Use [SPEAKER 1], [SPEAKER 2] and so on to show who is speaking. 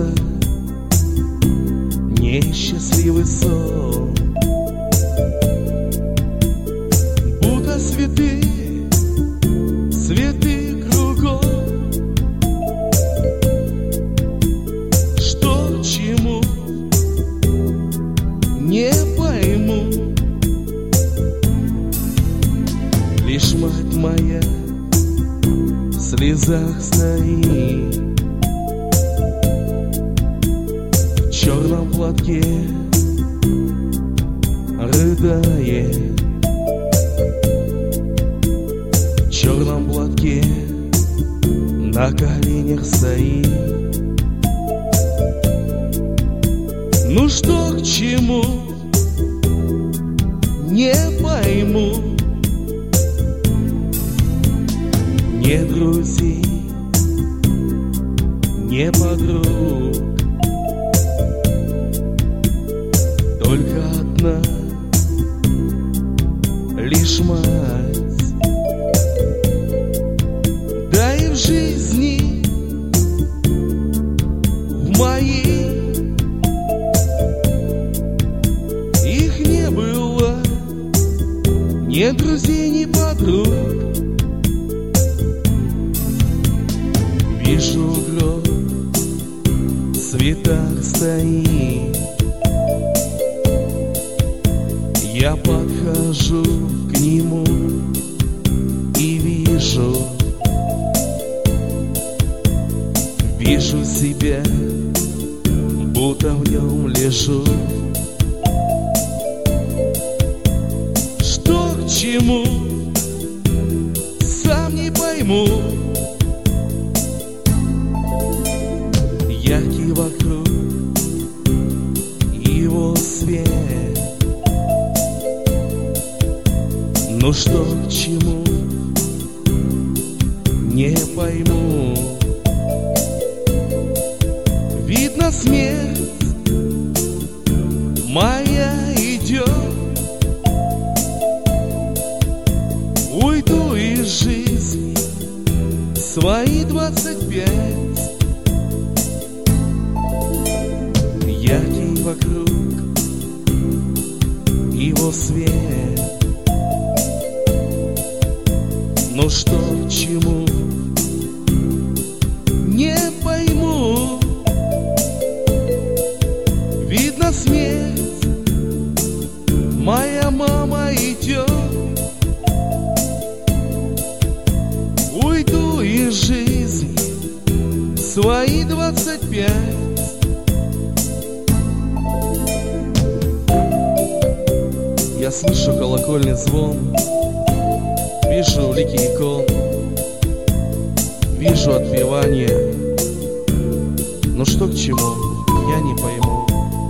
[SPEAKER 1] снится несчастливый сон, будто цветы кругом. Что к чему, не пойму. Лишь мать моя в слезах стоит, в черном платке рыдает, в черном платке на коленях стоит. Ну что к чему, не пойму. Нет друзей, не подруг, только одна лишь мать. Да и в жизни в моей их не было, нет друзей, ни подруг. Вижу гроб, в цветах стоит. Я подхожу к нему и вижу себя, будто в нем лежу. Что к чему, сам не пойму. Яркий вокруг его свет. Но что к чему, не пойму. Видно, смерть моя идет. Уйду из жизни свои 25. Яркий вокруг его свет. Но что к чему, не пойму. Видно, смерть моя мама идет. Уйду из жизни свои 25. Я слышу колокольный звон, вижу лики икон, вижу отпевание. Но что к чему, я не пойму.